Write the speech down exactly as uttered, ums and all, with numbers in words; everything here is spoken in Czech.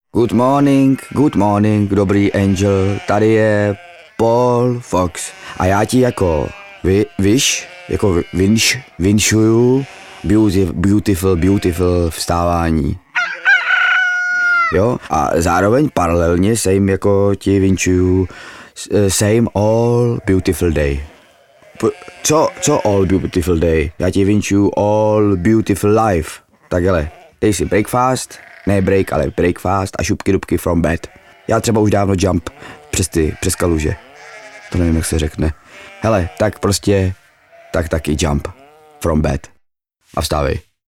Good morning, good morning, dobrý angel, tady je Paul Fox a já ti jako vy, wish, jako winš, winšuju beautiful, beautiful vstávání. Jo, a zároveň paralelně same jako ti winšuju same all beautiful day. Co, co all beautiful day? Já ti winšuju all beautiful life. Tak hele, dej si breakfast, ne break, ale breakfast a šupky dubky from bed. Já třeba už dávno jump přes ty, přes kaluže. To nevím, jak se řekne. Hele, tak prostě, tak taky jump from bed. A vstávej.